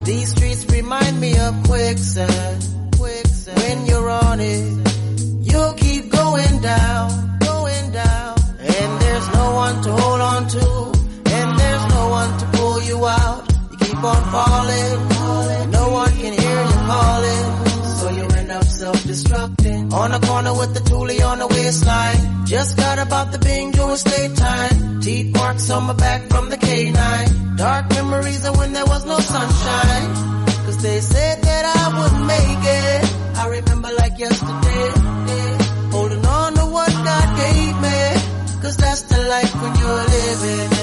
These streets remind me of quicksand. When you're on it, you'll keep going down, going down. And there's no one to hold on to, and there's no one to pull you out. You keep on falling, no one can hear you calling. So you end up self-destructing. On the corner with the toolie on the waistline. Just got about the Bing Joe State time. Teeth marks on my back from the K9. Dark memories of when there was no sunshine. Cause they said that I wouldn't make it. I remember like yesterday, holding on to what God gave me. Cause that's the life when you're living.